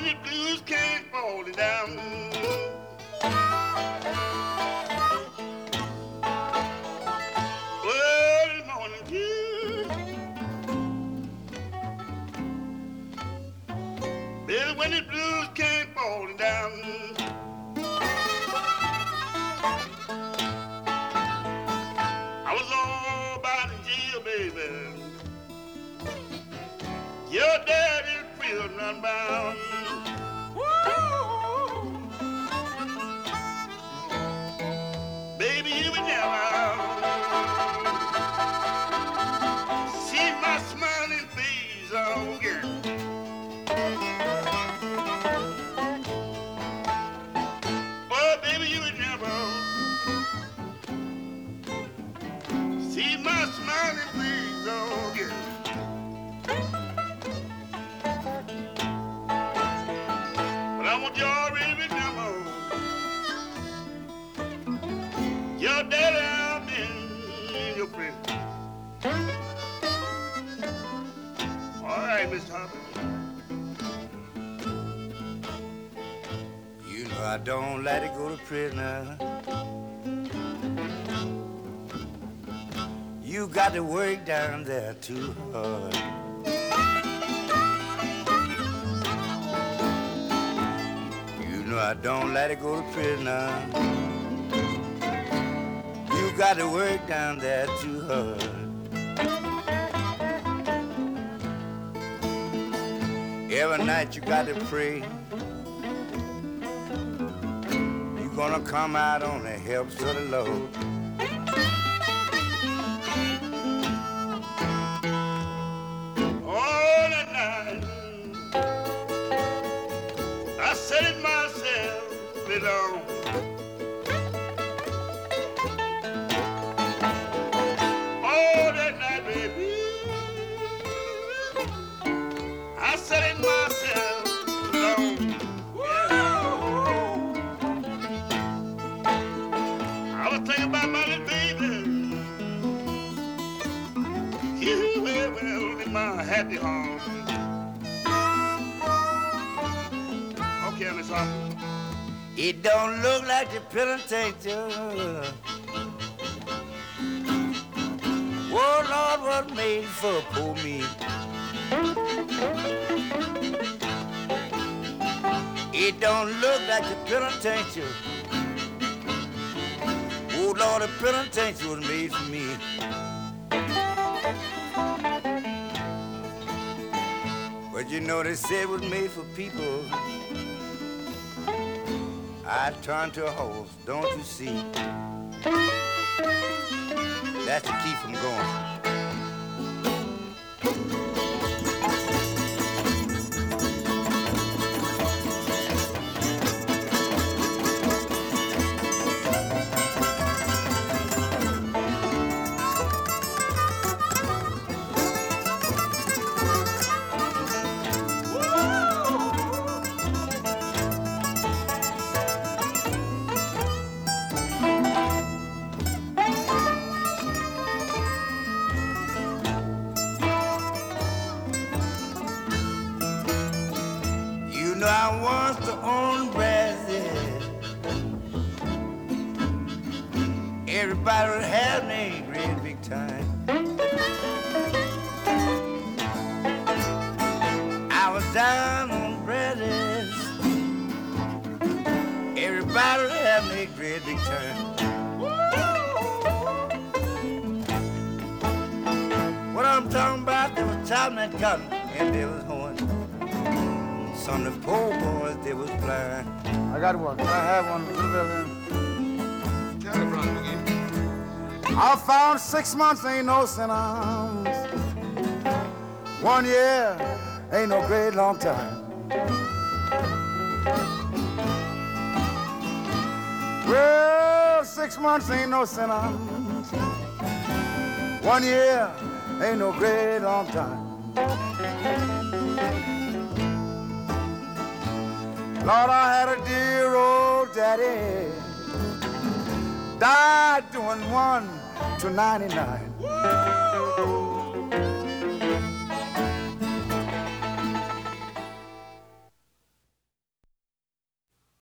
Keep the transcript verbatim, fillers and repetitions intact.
the blues came falling down. Early morning dew. Baby, when the blues came falling down. I was all by the jail, baby. Your daddy's prison unbound. Baby, you would never see my smiling face again. Oh, baby, you would never see my smiling face again. But I want you already remember your daddy out in your friend. All right, Mister Hopkins. You know I don't let it go to prisoner. You got to work down there too hard. You know I don't let it go to prisoner. You got to work down there too hard. Every night you got to pray. You're gonna come out on the helps of the Lord. All that night I said it myself alone. All that night, baby, I said it myself alone. I was thinking about my little baby. You well, well, in my happy home. Okay, Miss Hopkins. It don't look like the penitentiary. Oh, Lord, was made for poor me. It don't look like the penitentiary. Oh, Lord, the penitentiary was made for me. But you know they say it was made for people. I turn to a horse, don't you see? That's to keep from going. I want to own Brazil. Everybody would have me great big time. I was down on Brazil. Everybody would have me great big time. What I'm talking about, there was chopping that cotton and there was horn. Some of the poor boys, they was blind. I got one. Can I have one? A little bit of him. Tell it, brother McGee. I found six months ain't no sentence. One year ain't no great long time. Well, six months ain't no sentence. One year ain't no great long time. Lord, I had a dear old daddy, died doing one to ninety-nine.